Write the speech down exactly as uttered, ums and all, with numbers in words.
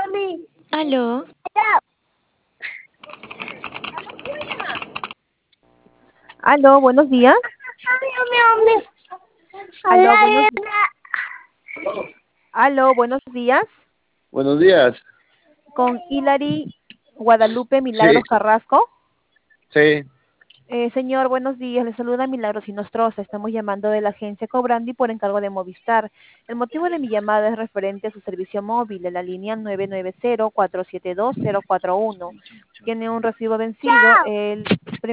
Aló. Aló, buenos días. Aló, buenos, aló, buenos días. Buenos días. Con Hilary Guadalupe Sí, Milagros Carrasco. sí. Eh, señor, buenos días. Le saluda Milagros Inostroza. Estamos llamando de la agencia Cobrandi por encargo de Movistar. El motivo de mi llamada es referente a su servicio móvil de la línea nueve nueve cero, cuatro siete dos, cero cuatro uno. Tiene un recibo vencido el